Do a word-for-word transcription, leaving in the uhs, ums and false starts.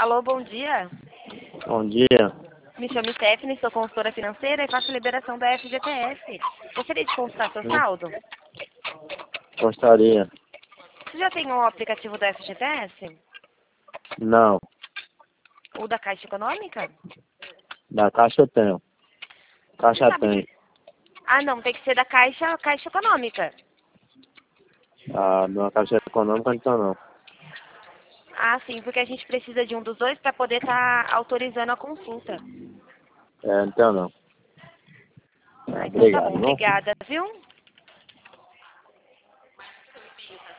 Alô, bom dia. Bom dia. Me chamo Stephanie, sou consultora financeira e faço liberação da F G T S. Gostaria de consultar seu Hum, saldo? Gostaria. Você já tem o aplicativo da F G T S? Não. O da Caixa Econômica? Da Caixa eu tenho. Você Caixa sabe tem. que... Ah, não, tem que ser da Caixa, Caixa Econômica. Ah, na Caixa Econômica então não. Ah, sim, porque a gente precisa de um dos dois para poder estar autorizando a consulta. É, então não. Ah, Ah, então tá bom, obrigado, não? obrigada, viu?